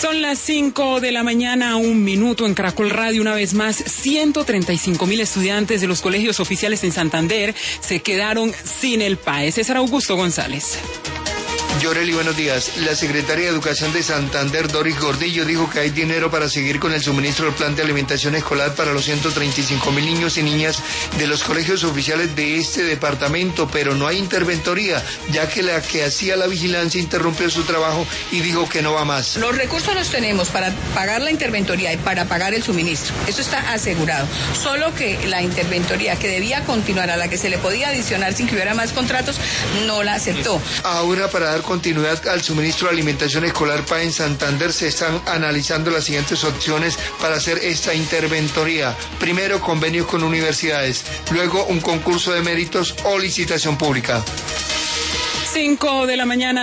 Son las 5 de la mañana, 1 minuto en Caracol Radio. Una vez más, 135.000 estudiantes de los colegios oficiales en Santander se quedaron sin el PAE. César Augusto González. Yoreli, buenos días. La secretaria de Educación de Santander, Doris Gordillo, dijo que hay dinero para seguir con el suministro del plan de alimentación escolar para los 135.000 niños y niñas de los colegios oficiales de este departamento, pero no hay interventoría, ya que la que hacía la vigilancia interrumpió su trabajo y dijo que no va más. Los recursos los tenemos para pagar la interventoría y para pagar el suministro. Eso está asegurado. Solo que la interventoría que debía continuar, a la que se le podía adicionar sin que hubiera más contratos, no la aceptó. Ahora, para dar continuidad al suministro de alimentación escolar PAE en Santander, se están analizando las siguientes opciones para hacer esta interventoría. Primero, convenios con universidades. Luego, un concurso de méritos o licitación pública. 5 de la mañana.